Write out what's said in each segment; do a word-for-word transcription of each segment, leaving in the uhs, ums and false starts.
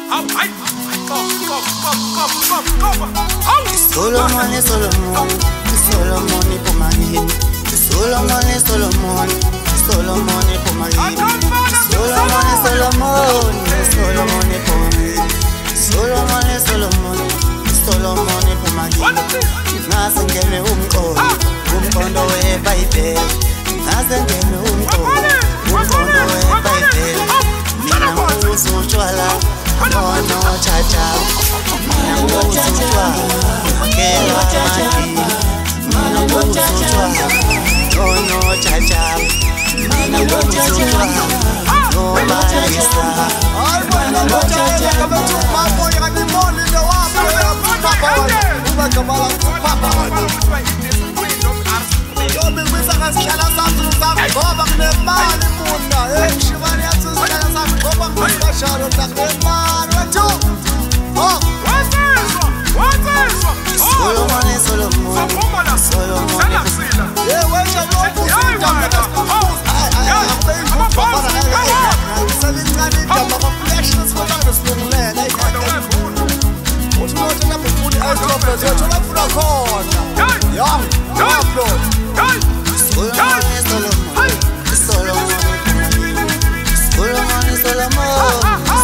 Solomon is Solomon, Solomon is Pomagin, Solomon is Solomon, Solomon is Pomagin, Solomon is Solomon, Solomon is Pomagin, Solomon is Solomon, Solomon is Pomagin. Nasengene umqondo, umqondo weBhayibheli, nasengene umqondo, umqondo weBhayibheli. Mina nguzo utshwala, no no cha cha. Mina nguzo utshwala, ngela mandi. Mina nguzo utshwala, no no cha cha. Mina nguzo utshwala, no malisa. Mina nguzo utshwala, kama tu mambo ya nimoni ndo wapi papa wale. Ubakamala papa wale. Yo bilwisa ngasihlala sami sami ngoba kunemali munda. Eh shivani yathi sihlala sami ngoba ngishashalo takunemali wethu. Oh, what is what is Solomon is Solomon. Solomon. Yeah, when you go to the temple, I I I pay for papa na I selling money to my flashes for the slow land. What's not enough for the outdoor project? You're not for the corner. Young, young, Solomon is Solomon. Solomon. Solomon is Solomon.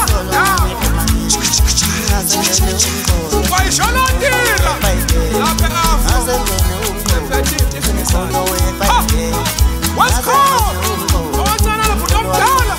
Vai Xolondira! What's called? What's on the put up down?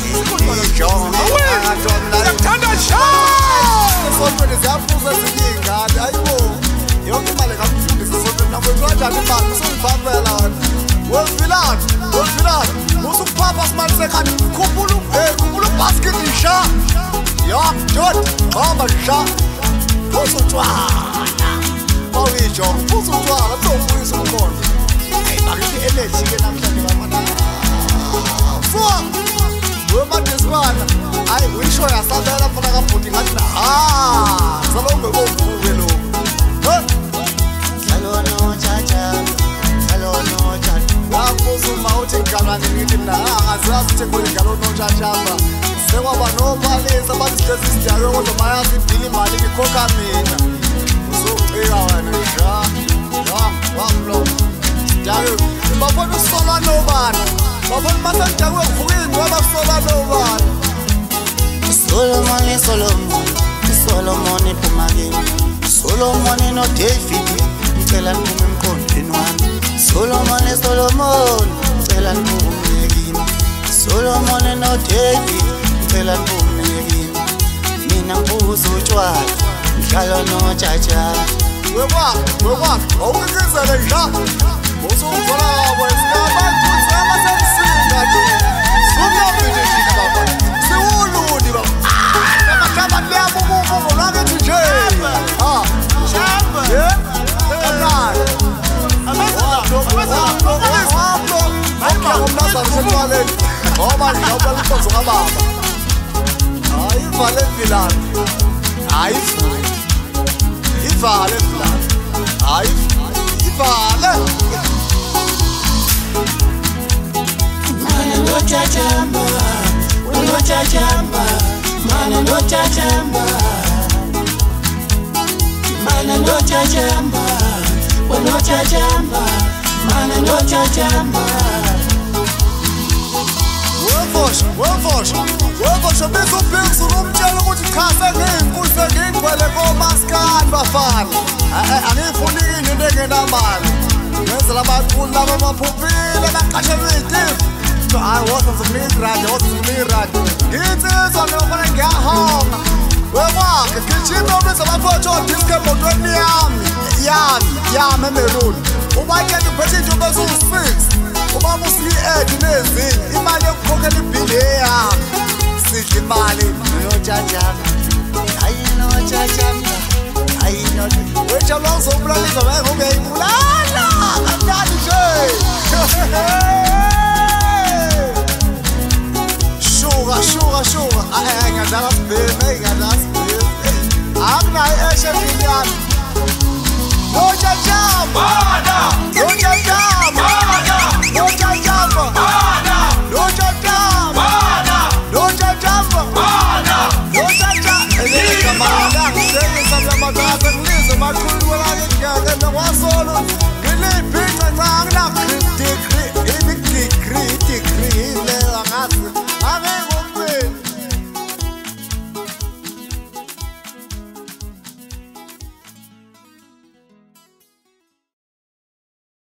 Tanda show! Sonto nesiyafuza siningi ayibo. Yonke imali kamfundisi sonto namhlanje imali usungibambela wena. Wevilani, wevilani. Usukupapa simali sekani. Khumbula eh khumbula basket isha. Ya, John, hamba sha. Usutshwala. Bawijo, usutshwala sokuyisa umqondo. Hey, bakithi energy ke namhlanje bafana. Fuck. Wemadiswana. Hayi uyisho yasabela mfana kabhuti ngathi na. Ah, salombe bomvuke lo. Hey. Hello no chacha. Hello no chacha. Ngakuzuma uthi ngigalwane ngithi mina angazazi ukuthi ngigalo no chacha ba. Sekwaba nobalisa bazihlezi sidyayo kodwa bayazi ibhili imali ngikhokha mina. Uzocika wena sha. Ya, wamlo. Sidyayo. Bafuna usola nobani. Bafuna masanjake uvuka ingcwaba sola nobani. Solomon is Solomon. Solomon is Pomagin. Solomon no David. Ngicela ngiphume emqondweni wami. Solomon is Solomon. Ngicela ngiphume kimi. Solomon no David. Ngicela ngiphume kimi. Mina nguzo utshwala. Ngihlala no chacha. Weba, weba, awukizele nja. Usungifuna wesikaba kutsama sensinga nje. Sungaphinda shika baba. Siwuludi baba. Ah, kama liyabo bubu lwakethi nje. Ah, shamba. Yeah. Kamnandi. Amazela. Amazela. Amazela. Umnazana usetwaleni. Ngoba ngiyawubala inkonzo kababa. Hayi vale vilani. Hayi ivale vilani. Hayi ivale. Mana ndo chachamba, ndo chachamba, mana ndo chachamba, mana ndo chachamba, ndo chachamba, mana ndo chachamba. Wemfosha, wemfosha, wemfosha bese ubhekisa umtshela ukuthi cha sengingikuse ngigcwele komaskani bafana. Angifuni into engenamali. Ngenzela abaculi laba baphuphile baqashelwe itifu. I wasn't a mirage, I wasn't a mirage. It is on the one and get home. We're walking, kitchen over some of our disco motor yam, yam, yam, and maroon. Oh, why can't you put it to Basil six? Oh, I must see Edinese. Imagine cooking the Bilea. Sick Mali, no chacha. I know chacha. I know which are also bloody of every Mulana. I'm not sure. Sugar, sugar, sugar. I ain't got that baby, I got that baby. I'm not a champion. No, cha-cha, no, cha-cha.